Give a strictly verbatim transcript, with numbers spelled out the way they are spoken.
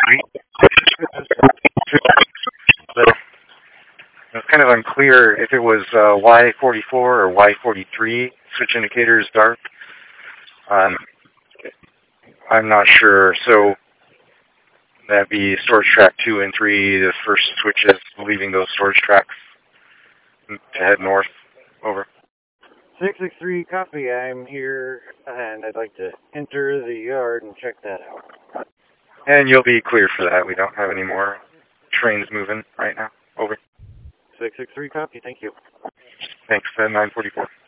But it was kind of unclear if it was uh, Y forty-four or Y forty-three. Switch indicator is dark. Um, I'm not sure. So that'd be storage track two and three, the first switches leaving those storage tracks to head north. Over. six six three, copy. I'm here, and I'd like to enter the yard and check that out. And you'll be clear for that. We don't have any more trains moving right now. Over. six six three, copy. Thank you. Thanks. Uh, nine forty-four.